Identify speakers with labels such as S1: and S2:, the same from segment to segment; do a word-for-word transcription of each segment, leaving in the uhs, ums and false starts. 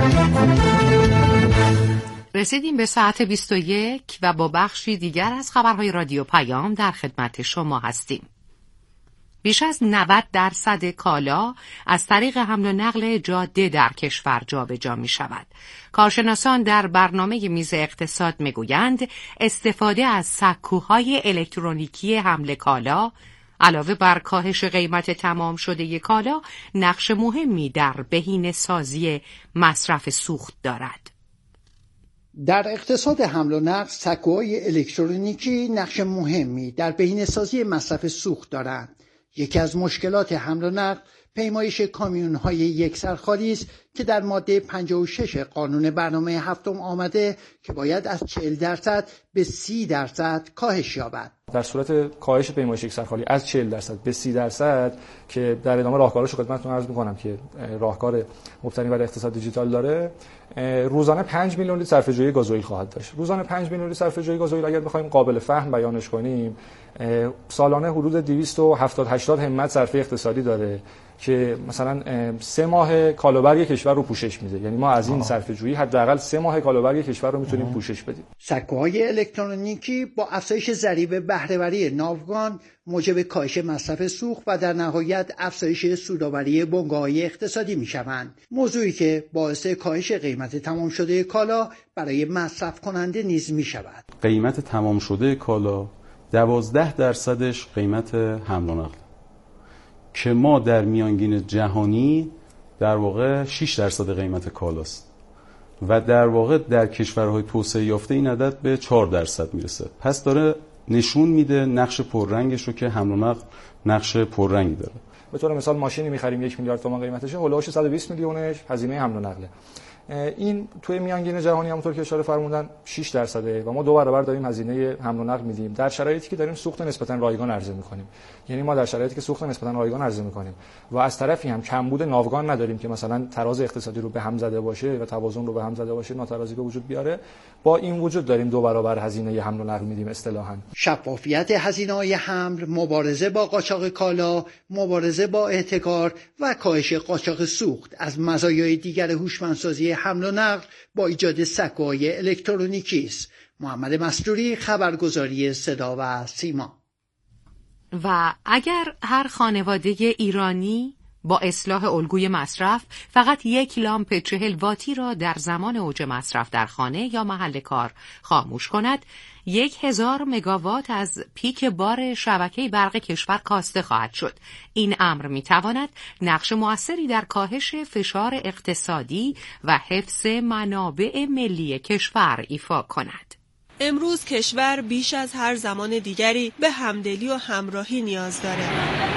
S1: رسیدیم به ساعت بیست و یک و با بخشی دیگر از خبرهای رادیو پیام در خدمت شما هستیم. بیش از نود درصد کالا از طریق حمل و نقل جاده در کشور جابجا می شود. کارشناسان در برنامه میز اقتصاد می گویند استفاده از سکوهای الکترونیکی حمل کالا علاوه بر کاهش قیمت تمام شده کالا نقش مهمی در بهینه‌سازی مصرف سوخت دارد.
S2: در اقتصاد حمل و نقل سکوهای الکترونیکی نقش مهمی در بهینه‌سازی مصرف سوخت دارند. یکی از مشکلات حمل و نقل پیمایش کامیون‌های یکسرخالی است که در ماده پنجاه و شش قانون برنامه هفتم آمده که باید از چهل درصد به سی درصد کاهش یابد.
S3: در صورت کاهش پیمایش یکسرخالی از چهل درصد به سی درصد که در ادامه راهکارش رو خدمتتون عرض می‌کنم که راهکار مبتنی بر اقتصاد دیجیتال داره، روزانه پنج میلیون لیتر صرفه‌جویی گازوئیل خواهد داشت. روزانه پنج میلیون لیتر صرفه‌جویی گازوئیل اگر بخوایم قابل فهم بیانش کنیم، سالانه حدود دویست و هفتاد هشتاد همت صرفه اقتصادی داره که مثلا سه ماه کالابر کشور رو پوشش میده. یعنی ما از این صرفه‌جویی حداقل سه ماه کالابر کشور رو میتونیم پوشش بدیم.
S2: سکوهای الکترونیکی با افزایش ضریب بهره‌وری ناوگان موجب کاهش مصرف سوخت و در نهایت افزایش سودآوری بنگاه‌های اقتصادی میشوند. موضوعی که باعث کاهش قیمت تمام شده کالا برای مصرف کننده نیز میشود.
S4: قیمت تمام شده کالا دوازده درصدش قیمت حمل و نقل که ما در میانگین جهانی در واقع شش درصد قیمت کالاست و در واقع در کشورهای توسعه یافته این عدد به چهار درصد میرسه. پس داره نشون میده نقش پررنگش رو که حمل و نقل نقش پررنگی داره.
S3: به طور مثال ماشینی می‌خریم یک میلیارد تومان قیمتشه، هولوش صد و بیست میلیونش هزینه حمل و نقله. این توی میانگین جهانی همونطور که اشاره فرمودن شش درصده و ما دو برابر داریم هزینه حمل و نقل میدیم در شرایطی که داریم سوخت نسبتا رایگان عرضه می‌کنیم. یعنی ما در شرایطی که سوخت نسبتا رایگان عرضه می‌کنیم و از طرفی هم کمبود ناوگان نداریم که مثلا تراز اقتصادی رو به هم زده باشه و توازن رو به هم زده باشه، ناتوازی به وجود بیاره، با این وجود داریم دو برابر هزینه حمل و نقل میدیم اصطلاحاً.
S2: شفافیت هزینه‌های حمل، مبارزه با قاچاق کالا، مبارزه با احتکار و کاهش قاچاق سوخت از مزایای دیگر هوشمندسازی حمل و نقل با ایجاد سکوهای الکترونیکی است. محمد مستوری، خبرگزاری صدا و سیما.
S1: و اگر هر خانواده ایرانی با اصلاح الگوی مصرف فقط یک لامپ چهل واتی را در زمان اوج مصرف در خانه یا محل کار خاموش کند، یک هزار مگاوات از پیک بار شبکه برق کشور کاسته خواهد شد. این امر میتواند نقش مؤثری در کاهش فشار اقتصادی و حفظ منابع ملی کشور ایفا کند.
S5: امروز کشور بیش از هر زمان دیگری به همدلی و همراهی نیاز داره.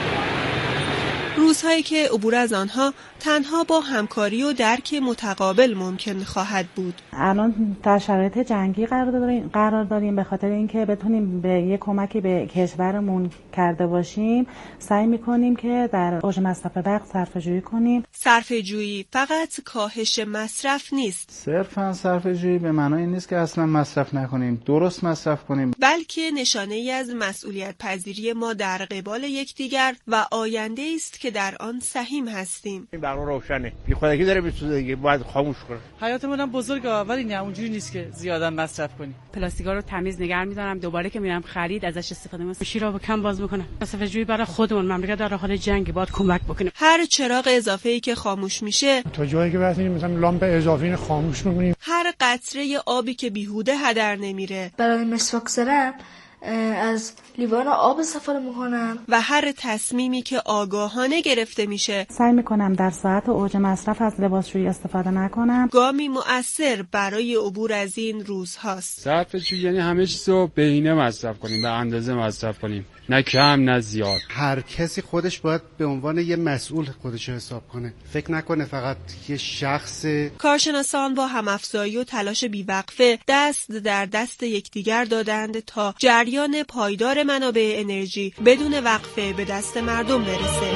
S5: روزهایی که عبور از آنها تنها با همکاری و درک متقابل ممکن خواهد بود.
S6: الان در شرایط جنگی قرار داریم قرار داریم به خاطر اینکه بتونیم به یک کمکی به کشورمون کرده باشیم، سعی می‌کنیم که در اوج مصرف برق صرفه‌جویی کنیم.
S5: صرفه‌جویی فقط کاهش مصرف نیست.
S7: صرفاً صرفه‌جویی به معنای این نیست که اصلا مصرف نکنیم، درست مصرف کنیم،
S5: بلکه نشانه‌ای از مسئولیت پذیری ما در قبال یکدیگر و آینده است که در آن سهیم هستیم.
S8: این برق روشنه، بی خودکی داره میسوزه دیگه، باید خاموش کنه.
S9: حیاتمون هم بزرگه ولی نه اونجوری نیست که زیادا مصرف کنیم.
S10: پلاستیکا رو تمیز نگه می‌دارم، دوباره که میرم خرید ازش استفاده می‌کنم. شیر رو کم باز می‌کنم. صرفه‌جویی برای خودمون، مملکت در حال جنگ، باید کمک بکنیم.
S5: هر چراغ اضافه‌ای که خاموش میشه،
S11: تا جایی که بتونیم مثلا لامپ اضافی خاموش می‌کنیم.
S5: هر قطره آبی که بیهوده هدر نمیره.
S12: برای مسواک زدن از لیوان آب استفاده میکنم
S5: و هر تصمیمی که آگاهانه گرفته میشه
S6: سعی میکنم در ساعت اوج مصرف از لباسشویی استفاده نکنم.
S5: گامی مؤثر برای عبور از این روزهاست.
S13: صرفه‌جویی یعنی همه چیز رو بهینه مصرف کنیم، به اندازه مصرف کنیم، نه کم نه زیاد.
S14: هر کسی خودش باید به عنوان یه مسئول خودش رو حساب کنه، فکر نکنه فقط یه شخص.
S5: کارشناسان با هم‌افزایی و تلاش بیوقفه دست در دست یکدیگر دادند تا جریان پایدار منابع انرژی بدون وقفه به دست مردم برسه.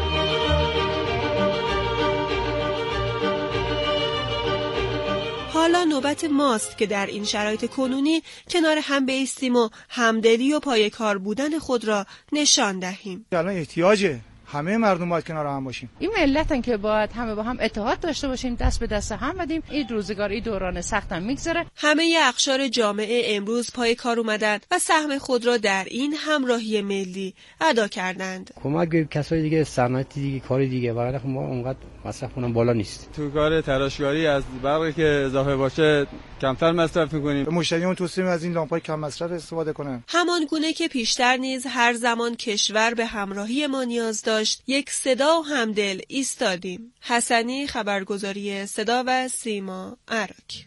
S5: حالا نوبت ماست که در این شرایط کنونی کنار هم بایستیم و همدلی و پایه‌کار بودن خود را نشان دهیم.
S11: الان احتیاجه،
S15: همه مردم باید کنار هم باشیم.
S16: این ملتن که باید همه با هم اتحاد داشته باشیم، دست به دست هم بدیم. این روزگار این دوران سختم میگذره.
S5: همه اقشار جامعه امروز پای کار اومدن و سهم خود را در این همراهی ملی ادا کردند.
S17: کمک به کسای دیگه، صنعتی دیگه، کاری دیگه، وگرنه خب ما اونقدر مصرف کنم بالا نیست.
S18: تو کار تراشکاری از برقی که اضافه باشه کمتر مصرف می‌کنیم.
S15: مشتریان توصیه از این لامپ‌های کم مصرف استفاده کنن.
S5: همان گونه که پیشتر نیز هر زمان کشور به همراهی ما نیاز داشت، یک صدا و همدل ایستادیم. حسنی، خبرگزاری صدا و سیما، عراق.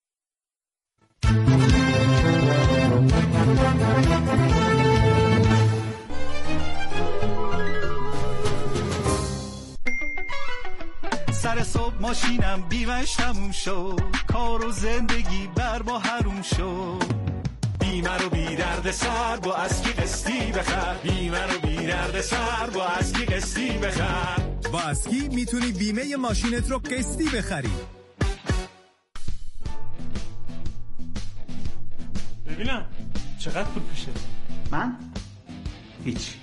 S19: سر صبح ماشینم بیمش تموم شد، کار و زندگی بر ما حروم شد. بیمه رو بی درد سر با اسکی قسطی بخر، بیمه رو بی درد سر با اسکی قسطی بخر.
S20: با اسکی میتونی بیمه ماشینت رو قسطی بخری.
S21: ببینم چقدر پول پیشه؟
S22: من؟ هیچ.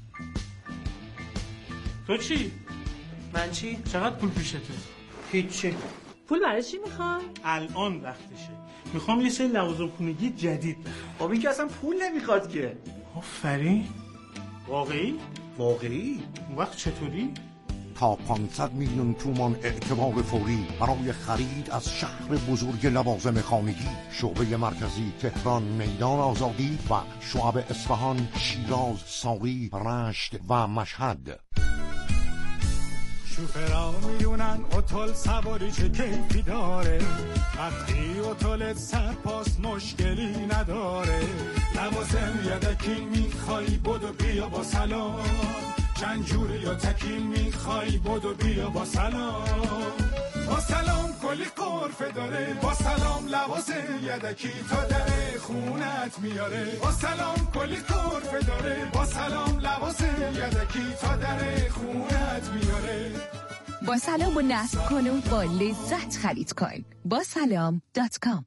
S21: تو چی؟
S22: من چی؟
S21: چقدر پول پیشته؟
S22: هیچی.
S9: پول برای چی میخوای؟
S21: الان وقتشه. میخوام یه سری لوازم خونگی جدید بخرم.
S22: خب این که اصلا پول نمیخواد که.
S21: آفرین. واقعی؟
S22: واقعی؟
S21: اون وقت چطوری؟
S23: تا پانصد میلیون تومان اعتبار فوری برای خرید از شهر بزرگ لوازم خانگی. شعبه مرکزی تهران، میدان آزادی و شعب اصفهان، شیراز، ساری، رشت و مشهد.
S19: شوفرا میدونن اتول سواری چه کیفی داره، وقتی اتولت سرپاس مشکلی نداره. لوازم یدکی میخوای بدو بیا با سلام، چند جوری یا تکی میخوای بدو بیا با سلام. با سلام کلی قرفه داره، با سلام لوازم یدکی تا در خونت میاره. با سلام کلی قرفه داره، با سلام لوازم یدکی تا در خونت میاره.
S24: با سلام و نصب کن و با لذت خرید کن. با سلام دات کام.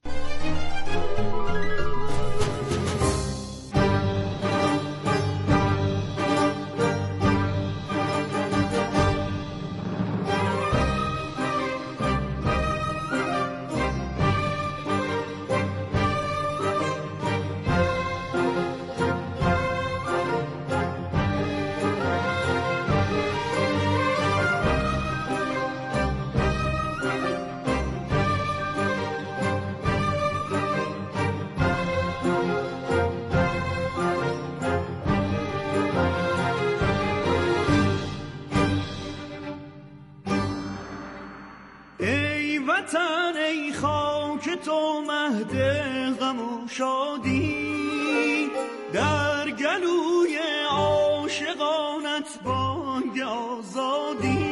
S19: ای خاک تو مهد غم و شادی، در گلوی عاشقانت بانگ آزادی.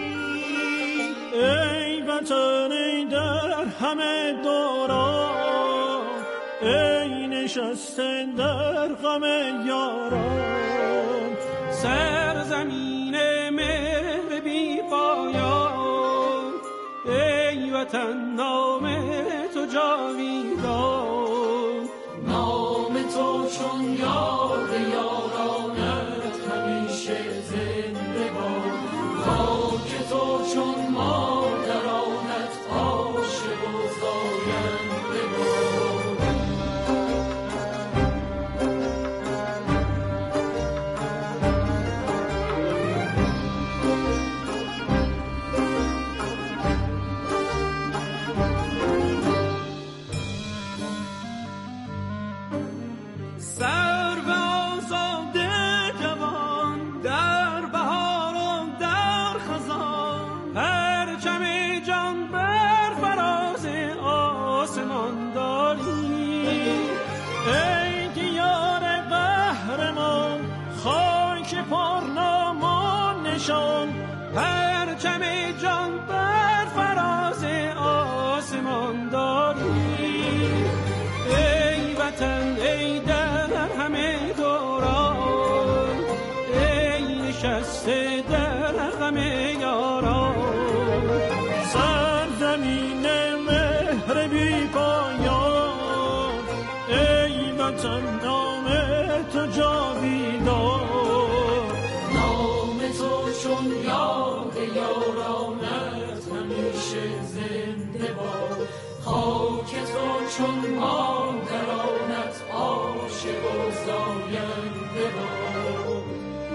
S19: ای وطن ای در همه دوران، ای نشسته در غم یاران. سرزمین مهر بی پایان، ای وطن نام تو جاویدان. نام تو چون یاد یارانت همیشه زنده باد. خاک تو چون مادرانت عاشق و زاینده باد. پرچم جان بر فراز آسمان داری. ای وطن ای در همه دوران، ای نشسته در غم یاران. سرزمین مهر بی پایان، ای وطن نام تو جاویدان. نام تو چون چون مادرانت عاشق و زاینده باد.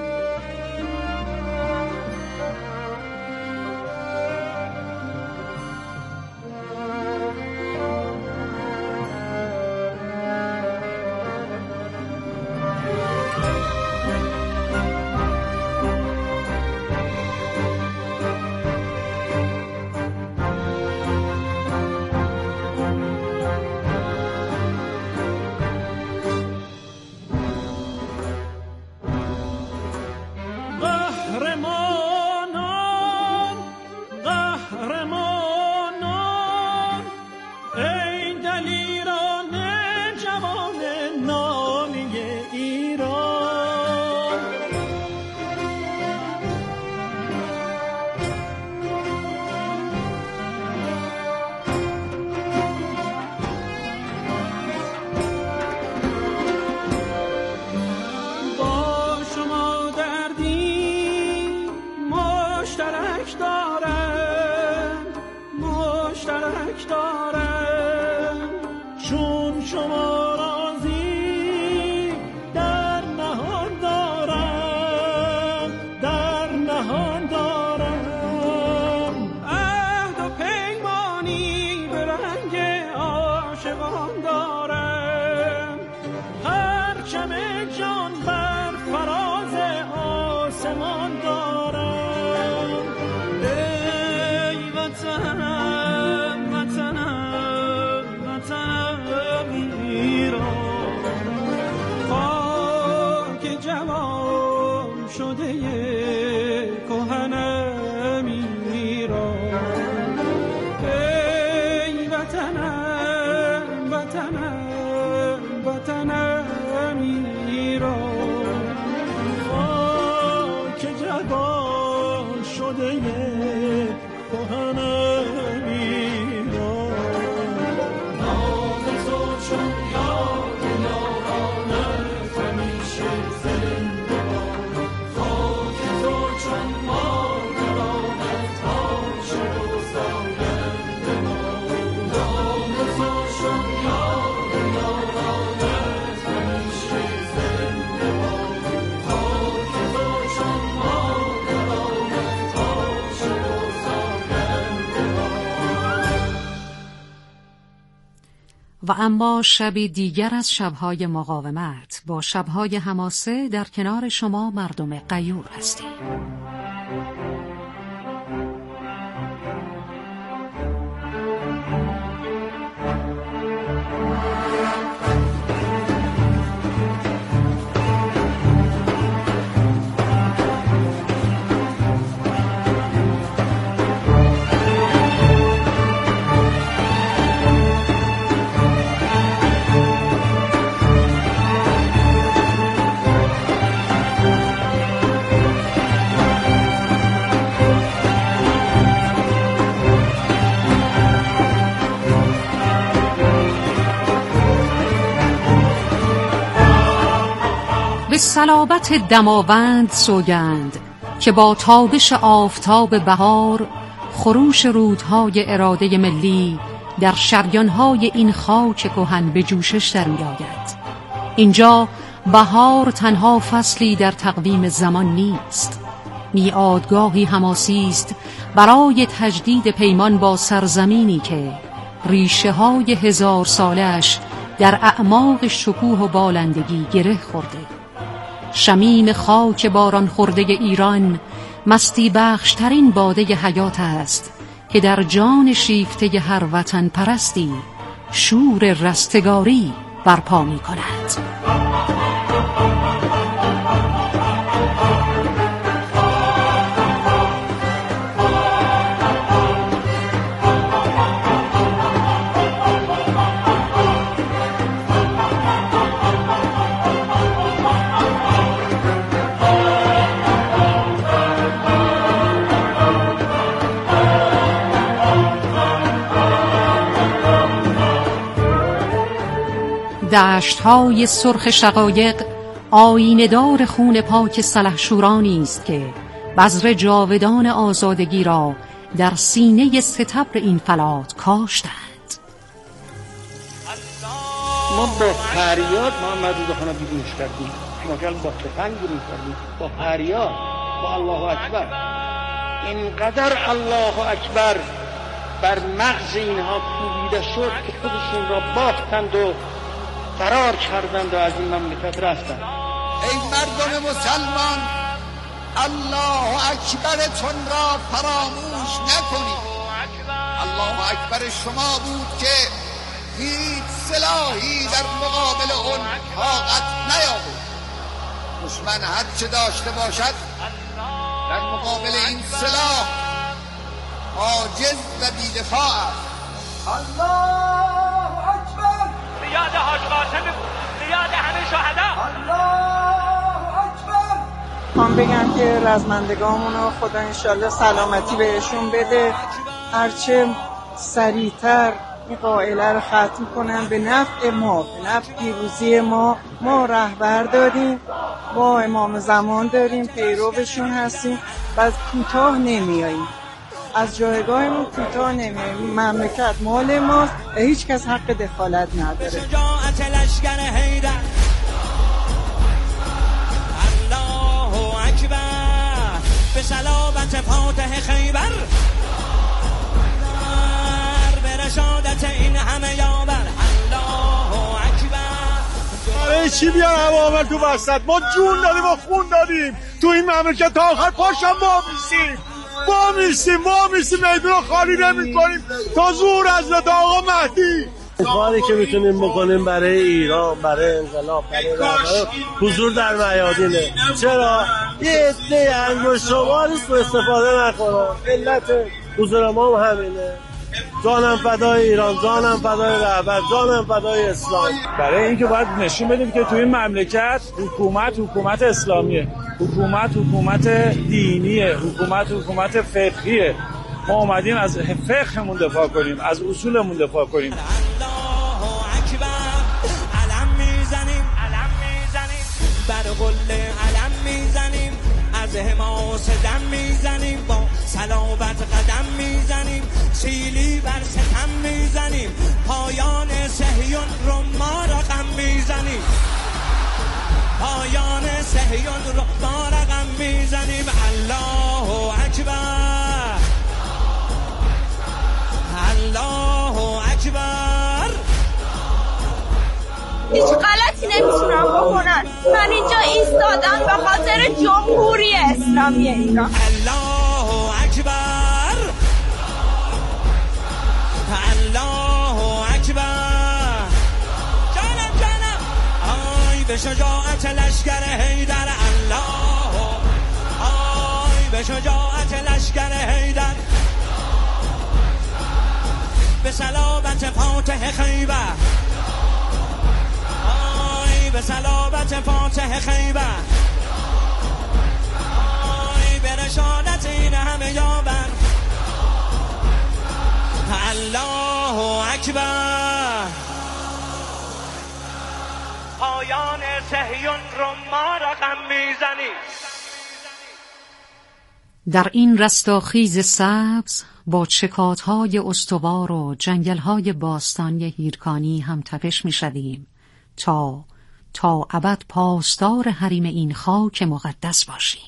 S1: و اما شبی دیگر از شبهای مقاومت با شبهای حماسه در کنار شما مردم غیور هستیم. به صلابت دماوند سوگند که با تابش آفتاب بهار خروش رودهای اراده ملی در شریانهای این خاک کهن به جوشش درمی‌آید. اینجا بهار تنها فصلی در تقویم زمان نیست، میعادگاهی حماسی است برای تجدید پیمان با سرزمینی که ریشه‌های هزار سالش در اعماق شکوه و بالندگی گره خورده. شمیم خاک باران خورده ایران مستی بخشترین باده حیات است که در جان شیفته هر وطن پرستی شور رستگاری برپا می کند. دشت‌های سرخ شقایق آیینه‌دار خون پاک سلحشورانی است که بذر جاودان آزادگی را در سینه ستبر این فلات کاشتند.
S2: ما با فریاد محمد رضا خان بیرونش کردیم، ما کردیم با تفنگ بیرون کردیم، با فریاد، با الله اکبر. اینقدر الله اکبر بر مغز اینها کوبیده شد که خودشون را باختند و فرار کردند و از این مملکت رفتند.
S3: ای مردم مسلمان، الله اکبرتون را فراموش نکنید. الله اکبر شما بود که هیچ سلاحی در مقابل اون طاقت نیاورد. دشمن هر چه داشته باشد در مقابل این سلاح عاجز و بی‌دفاع است. الله اکبر.
S4: یاد حاج قاسم، یاد همه شهدا.
S7: الله اکبر. من بگم که رزمندگانمون رو خدا انشالله سلامتی بهشون بده، هرچه سریعتر این قائله رو ختم کنن به نفع ما، به نفع پیروزی ما. ما رهبر داریم، ما امام زمان داریم، پیروشون هستیم و از کوتاه نمیاییم، از جایگاهمون کوتاه نمیاییم. مملکت مال ماست و هیچ کس حق دخالت نداره.
S4: شجاعت لشکر حیدر، الله اکبر، به صلابت فاتح خیبر، به رشادت این همه یاور، الله اکبر.
S25: برای چی بیان عوامل تو وسط؟ ما جون دادیم و خون دادیم تو این مملکت، تا آخر پاشم ما میسیم ما میسیم ما میسیم میدون رو خالی نمی کنیم تا زور از تا آقا مهدی.
S26: کاری که میتونیم بکنیم برای ایران، برای انقلاب، برای رهبر حضور در میادینه. چرا؟ یه عده انگشت شماری رو استفاده نکنن. علت حضور ما هم همینه. جانم فدای ایران، جانم فدای رهبر، جانم فدای اسلام.
S21: برای اینکه باید نشون بدیم که توی این مملکت حکومت حکومت اسلامیه، حکومت حکومت دینیه، حکومت حکومت فقهیه. ما اومدیم از فقهمون دفاع کنیم، از اصولمون دفاع کنیم.
S4: علم میزنیم، علم میزنیم، بر قله علم میزنیم، از حماس دم میزنیم، با صلابت قدم میزنیم، سیلی بر ستم میزنیم، پایان صهیون رو ما رقم میزنیم، پایان صهیون رو ما رقم میزنیم. الله اکبر، الله اکبر.
S27: هیچ غلطی نمیتونم بکنن. من اینجا ایستادم به خاطر جمهوری اسلامی ایران.
S4: الله اکبر، الله اکبر. جانم جانم، آی به شجاعت لشکر حیدر، الله، آی به شجاعت لشکر حیدر، به صلابت فاتح خیبر، آی به صلابت فاتح خیبر، آی به رشادت این همه یاور. الله اکبر. پایان صهیون رو ما رقم میزنیم.
S1: در این رستاخیز سبز با چکادهای استوار و جنگلهای باستانی هیرکانی هم تپش می شدیم تا تا ابد پاسدار حریم این خاک مقدس باشیم.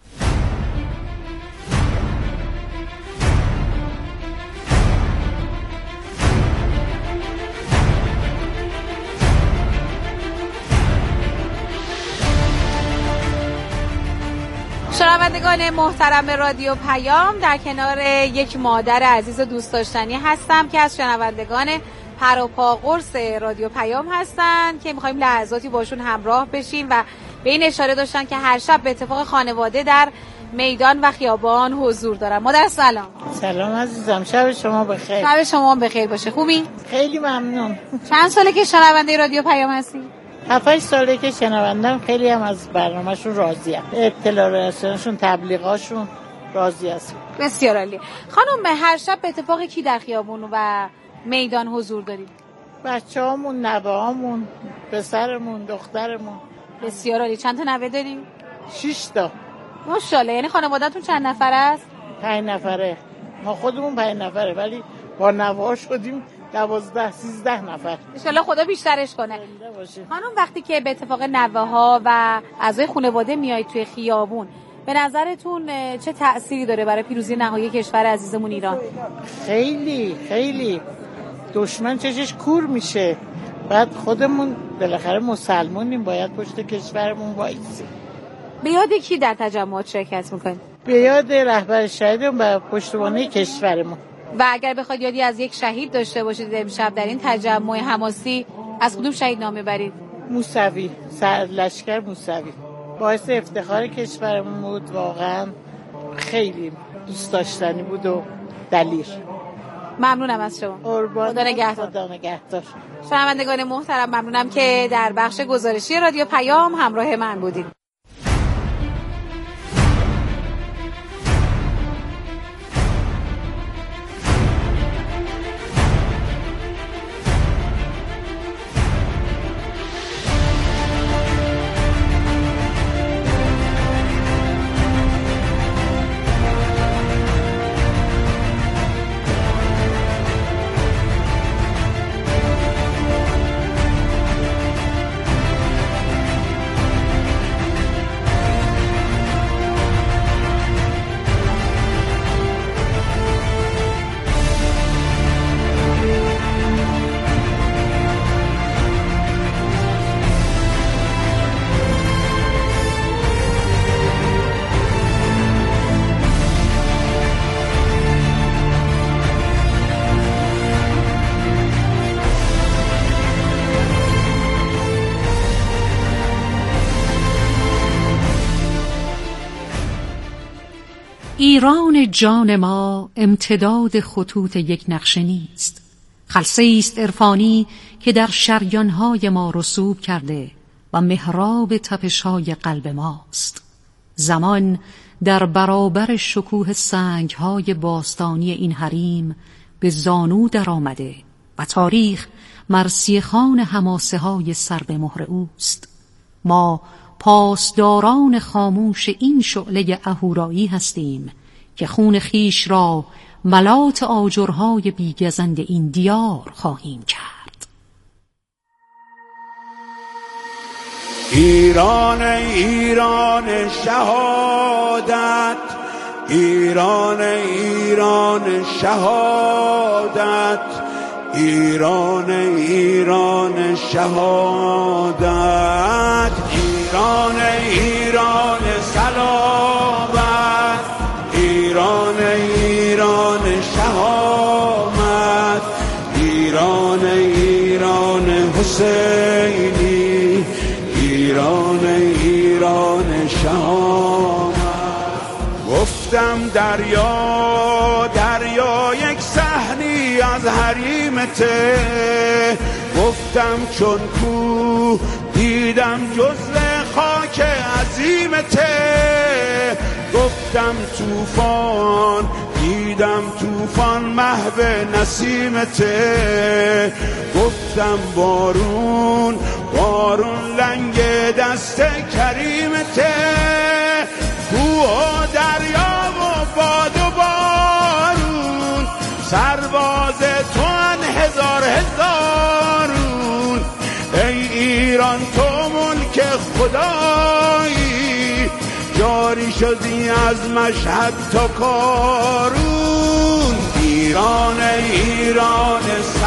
S28: شنوندگان محترم رادیو پیام، در کنار یک مادر عزیز و دوست داشتنی هستم که از شنوندگان پر و پا قرص رادیو پیام هستن که می‌خوایم لحظاتی باشون همراه بشیم و به این اشاره داشتن که هر شب به اتفاق خانواده در میدان و خیابان حضور دارن. مادر سلام.
S29: سلام عزیزم، شب شما بخیر.
S28: شب شما بخیر باشه. خوبی؟
S29: خیلی ممنون.
S28: چند ساله که شنونده رادیو پیام هستی؟
S29: هفت ساله که شنوندم، خیلی هم از برنامه‌شون راضیم. اطلاع رسانیشون، تبلیغاشون راضی هستم.
S28: بسیار عالی. خانم، هر شب به اتفاق کی در خیابون و میدان حضور دارید؟
S29: بچه‌هامون، نوه‌هامون، پسرمون، دخترمون.
S28: بسیار عالی. چند تا نوه داریم؟
S29: شش تا.
S28: ماشاءالله. یعنی خانواده‌تون چند نفر است؟
S29: پنج نفره. ما خودمون پنج نفره ولی با نوه‌ها شدیم دوازده سیزده نفر.
S28: انشالله خدا بیشترش کنه. خانم وقتی که به اتفاق نوه ها و اعضای خانواده میایید توی خیابون، به نظرتون چه تأثیری داره برای پیروزی نهایی کشور عزیزمون ایران؟
S29: خیلی خیلی دشمن چشش کور میشه. بعد خودمون بالاخره مسلمونیم، باید پشت کشورمون وایسیم.
S28: به یاد کی در تجمعات شرکت میکنید؟
S29: به یاد رهبر شهیدمون و پشتوانه کشورمون.
S28: و اگر بخواید یادی از یک شهید داشته باشید امشب در این تجمع حماسی، از کدوم شهید نام ببرید؟
S29: موسوی، سرلشکر موسوی. باعث افتخار کشورمون بود، واقعا خیلی دوست داشتنی بود و دلیر.
S28: ممنونم از شما. خدا نگهدار.
S29: خدا نگهدار.
S28: شنوندگان محترم، ممنونم که در بخش گزارشی رادیو پیام همراه من بودید.
S1: ایران جان ما امتداد خطوط یک نقشه نیست، خلسه است عرفانی که در شریانهای ما رسوب کرده و محراب تپش‌های قلب ماست. زمان در برابر شکوه سنگ‌های باستانی این حریم به زانو در آمده و تاریخ مرثیه‌خوان حماسه‌های سر به مهر اوست. ما پاسداران خاموش این شعله اهورایی هستیم که خون خیش را ملات آجرهای بیگزند این دیار خواهیم کرد.
S19: ایران ایران شهادت، ایران ایران شهادت، ایران ایران شهادت، ایران ایران صلابت، ایران ایران شهامت، ایران ایران حسینی، ایران ایران شهامت. گفتم دریا دریا یک صحنی از حریمته، گفتم چون کو دیدم جزو خاک عظیمته، گفتم طوفان دیدم طوفان محو نسیمته، گفتم بارون بارون لنگ دست کریمته، کوه و دریا و باد و بارون سرباز تو ان هزار هزارون، ای ایران تو ملک خدایی، جاری شدی از مشهد تا کارون، ایران ایران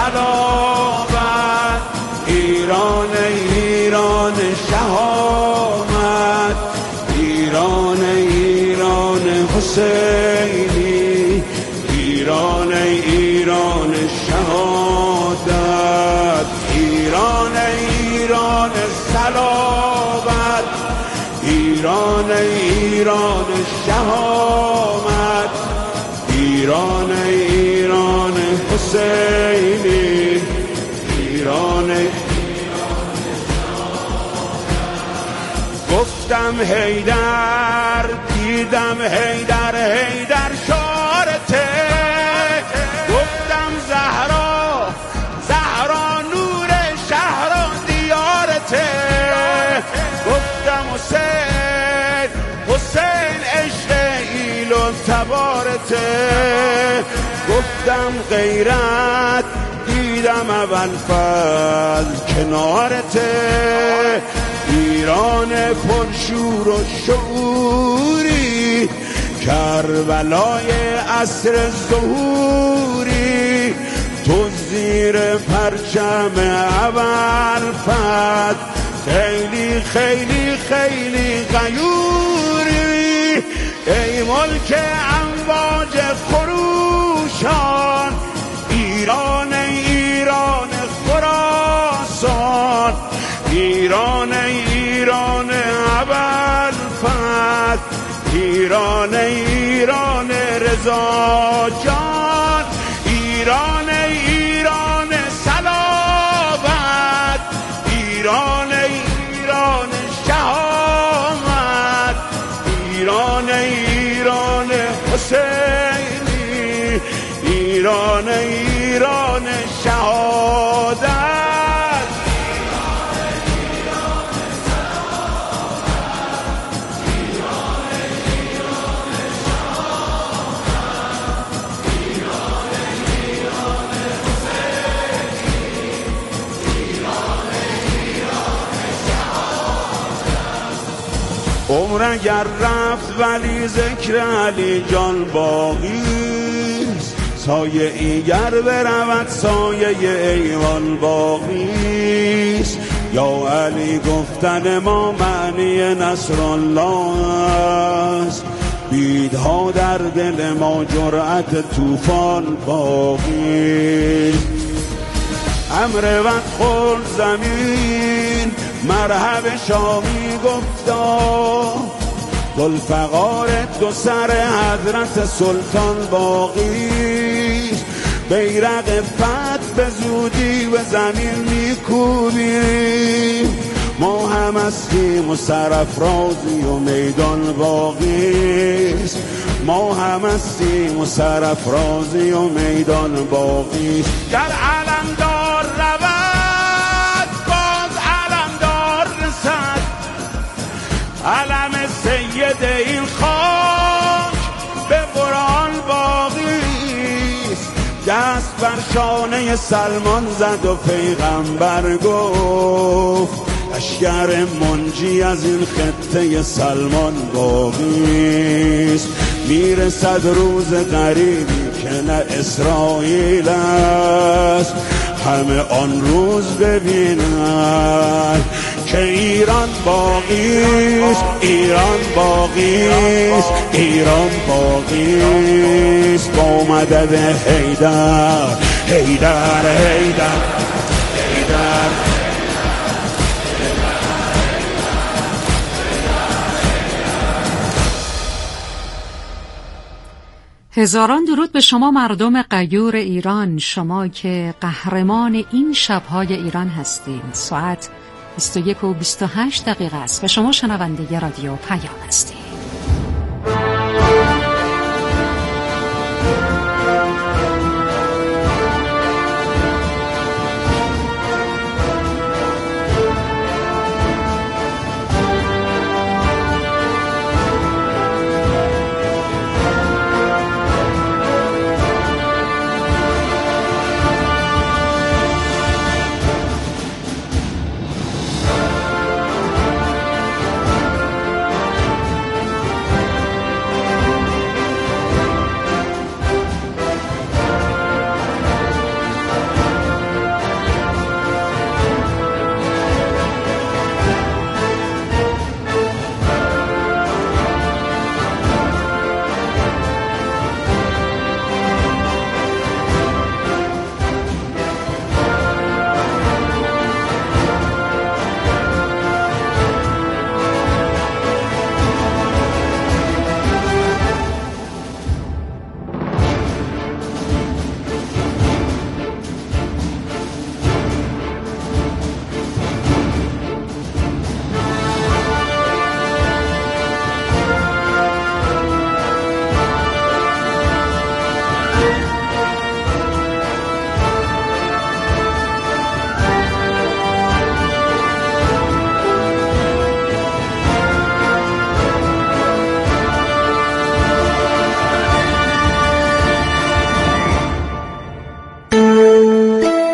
S19: صلابت، ایران ایران شهامت، ایران ایران حسینی، ایران ایران شهادت، ایران ایران صلابت، ایران ایران شهامت، ایران ایران حسینی، ایران گفتم حیدر دیدم حیدر حیدر شارته، گفتم زهرا زهرا نور شهر و دیارته، گفتم حسین حسین عشق ایل و تبارته، گفتم غیرت
S6: دیدم اول فضل کنارته، ایران پرشور و شعوری، کربلای عصر ظهوری، تو زیر پرچم اول فضل خیلی خیلی خیلی غیوری. ای ملک امواج خروشان، ایران ایران خراسان، ایران ایران ابوالفضل، ایران ایران رضا جان، ایران ایران صلابت، ایران ایران شهامت، ایران ایران حسینی، ایران ایران شهادت. عمر اگر رفت ولی ذکر علی جان باقیست، سایه ایگر برود سایه ایوان باقیست. یا علی گفتن ما معنی نصر الله است، بیدها در دل ما جرأت طوفان باقیست. امر وقت خورد زمین مرحب شامی گفتا، ذوالفقار دو سر حضرت سلطان باقیست. بیرق فتح به زودی به زمین میکوبیم، ما هم هستیم و سرافرازی و میدان باقیست، ما هم هستیم و سرافرازی و میدان باقیست. گر علمدار رود باز علمدار رسد، علم سید این خاک به قرآن باقیست. دست بر شانه سلمان زد و پیغمبر گفت، لشکر منجی از این خطه سلمان باقیست. میرسد روز قریبی که نه اسرائیل است، همه آن روز ببینن که ایران باقیست، ایران باقیست، ایران باقیست. با مدد حیدر حیدر حیدر حیدر.
S1: هزاران درود به شما مردم غیور ایران، شما که قهرمان این شب‌های ایران هستید. ساعت بیست و یک و بیست و هشت دقیقه است و شما شنونده رادیو پیام هستید.